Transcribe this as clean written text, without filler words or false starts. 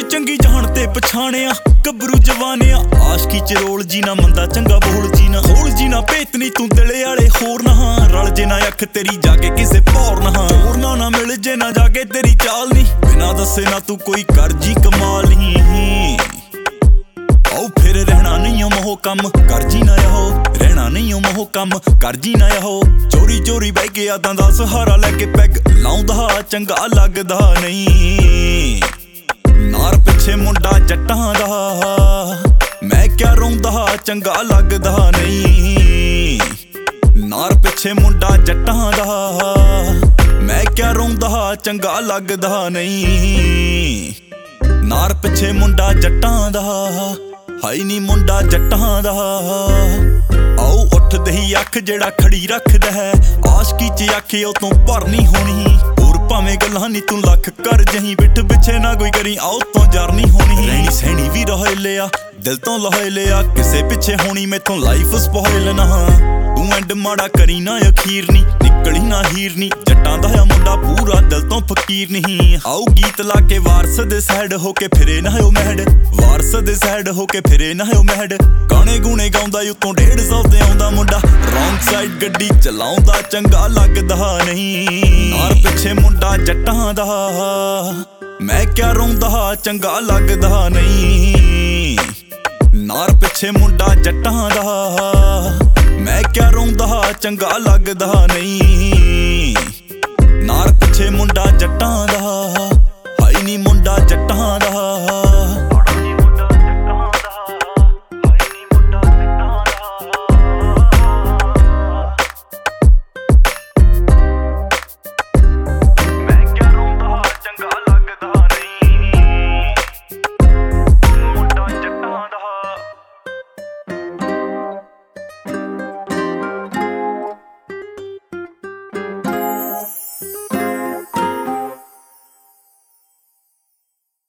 ਚੰਗੀ ਜਾਣ ਤੇ ਪਛਾਣਿਆ ਗੱਭਰੂ ਜਵਾਨਿਆ ਆਸ਼ਕੀ ਚ ਰੋਲ ਜੀ ਨਾ ਮੰਦਾ ਚੰਗਾ ਬੋਲ ਜੀ ਨਾ ਖੋਲ ਜੀ ਨਾ ਭੇਤ ਨੀ ਤੂੰ ਦਿਲੇ ਵਾਲੇ ਹੋਰ ਨਾ ਰਲ ਜੇ ਨਾ ਅੱਖ ਤੇਰੀ ਜਾ ਕੇ ਕਿਸੇ ਭੌਰ ਨਾ ਹੋਰ ਨਾ ਮਿਲ ਜੇ ਨਾ ਜਾ ਕੇ ਤੇਰੀ ਚਾਲ ਨੀ ਬਿਨਾਂ ਦੱਸੇ ਨਾ ਤੂੰ ਕੋਈ ਕਰ ਜੀ ਕਮਾਲ ਨਹੀਂ ਆਓ ਫਿਰ ਰਹਿਣਾ ਨਹੀਂ ਮੋਹ ਕੰਮ ਕਰ ਜੀ ਨਾ ਇਹੋ ਰਹਿਣਾ ਨਹੀਂ ਮੋਹ ਕੰਮ ਕਰ ਜੀ ਨਾ ਇਹੋ ਚੋਰੀ ਚੋਰੀ ਬਹਿ ਕੇ ਯਾਦਾਂ ਦਾ ਸਹਾਰਾ ਲੈ ਕੇ ਪੈਗ ਲਾਉਂਦਾ ਚੰਗਾ ਲੱਗਦਾ ਨਹੀਂ ਨਾਰ ਪਿੱਛੇ ਮੁੰਡਾ ਜੱਟਾਂ ਦਾ ਮੈਂ ਕਿਆ ਰੋਂਦਾ ਚੰਗਾ ਲੱਗਦਾ ਨਹੀਂ ਨਾਰ ਪਿੱਛੇ ਮੁੰਡਾ ਜੱਟਾਂ ਦਾ ਮੈਂ ਕਿਆ ਰੋਂਦਾ ਚੰਗਾ ਲੱਗਦਾ ਨਹੀਂ ਨਾਰ ਪਿੱਛੇ ਮੁੰਡਾ ਜੱਟਾਂ ਦਾ ਹਾਈ ਨੀ ਮੁੰਡਾ ਜੱਟਾਂ ਦਾ ਆਓ ਉੱਠਦੇ ਹੀ ਅੱਖ ਜਿਹੜਾ ਖੜੀ ਰੱਖਦਾ ਹੈ ਆਸ਼ਕੀ ਚ ਆਖੇ ਉਹ ਤੋਂ ਭਰ ਨਹੀਂ ਹੋਣੀ ਹੋਰ ਭਾਵੇਂ ਗੱਲਾਂ ਨੀ ਤੂੰ ਲੱਖ ਕਰ ਜਹੀਂ ਪਿੱਠ ਪਿੱਛੇ ਨਾ ਕੋਈ ਕਰੀ ਆਓ ਤੋਂ ਜਰ ਨਹੀਂ ਹੋਣੀ ਰਹਿਣੀ ਸਹਿਣੀ ਵੀ ਰਹੇ ਲਿਆ ਦਿਲ ਤੋਂ ਲਹੇ ਲਿਆ ਕਿਸੇ ਪਿੱਛੇ ਹੋਣੀ ਮੈਥੋਂ ਲਾਈਫ ਸਪੋਇਲ ਨਾ ਤੂੰ ਐਂਡ ਮਾੜਾ ਕਰੀ ਨਾ ਅਖੀਰ ਨੀ ਨਿਕਲੀ ਨਾ ਹੀਰ ਨੀ ਜੱਟਾਂ ਦਾ ਆ ਮੁੰਡਾ ਪੂਰਾ ਦਿਲ ਤੋਂ ਫਕੀਰ ਨਹੀਂ ਆਓ ਗੀਤ ਲਾ ਕੇ ਵਾਰਸ ਦੇ ਸਾਈਡ ਹੋ ਕੇ ਫਿਰੇ ਨਾ ਹੋ ਮਹਿੜ ਵਾਰਸ ਦੇ ਸਾਈਡ ਹੋ ਕੇ ਫਿਰੇ ਨਾ ਹੋ ਮਹਿੜ ਗਾਣੇ ਗੂਣੇ ਗਾਉਂਦਾ ਉਤੋਂ 150 ਤੇ ਆਉਂਦਾ ਮੁੰਡਾ ਰੌਂਗ ਸਾਈਡ ਗੱਡੀ ਚਲਾਉਂਦਾ ਚੰਗਾ ਲੱਗਦਾ ਨਹੀਂ ਨਾਰ ਪਿੱਛੇ ਮੁੰਡਾ ਜੱਟਾਂ ਦਾ ਮੈਂ ਕਿਆ ਰੋਂਦਾ ਚੰਗਾ ਲੱਗਦਾ ਨਹੀਂ ਨਾਰ ਪਿੱਛੇ ਮੁੰਡਾ ਜੱਟਾਂ ਦਾ ਮੈਂ ਕਿਆ ਰੋਂਦਾ ਚੰਗਾ ਲੱਗਦਾ ਨਹੀਂ ਨਾਰ ਪਿੱਛੇ ਮੁੰਡਾ ਜੱਟਾਂ ਦਾ